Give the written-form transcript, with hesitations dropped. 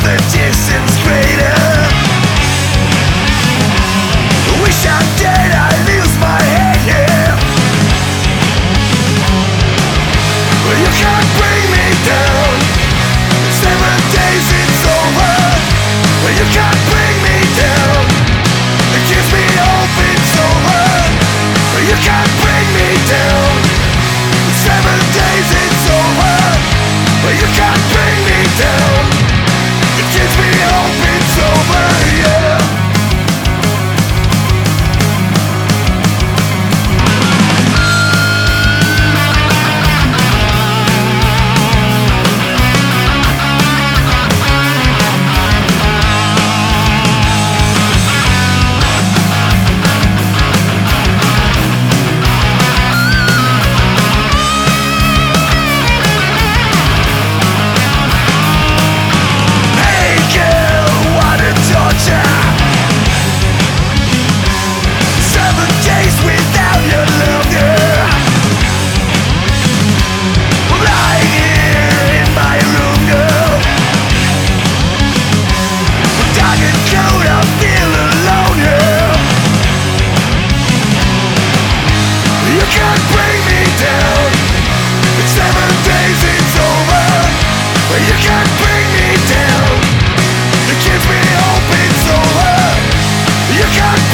the distance greater. Wish I'm dead, I lose my head here. Well, you can't bring me down. 7 days it's over. Well, you can't bring me down. It gives me hope it's over. Well, you can't bring me down. 7 days it's over. Well, you can't bring me down. It gives me hope it's over, yeah. You can't bring me down. It gives me hope it's over. You can't